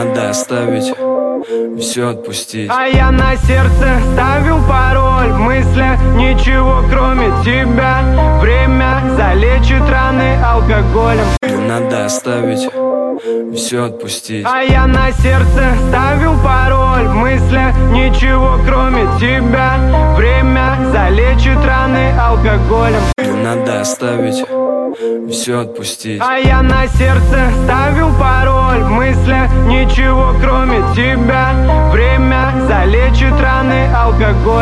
надо оставить, все отпустить. А я на сердце ставил пароль в мыслях, ничего кроме тебя. Время залечит раны алкоголем. Надо оставить, все отпустить. А я на сердце ставил пароль в мыслях, ничего кроме тебя. Время залечит раны алкоголем. Надо оставить, все отпустить. А я на сердце ставил пароль в мыслях, ничего кроме тебя. Время залечит раны алкоголем.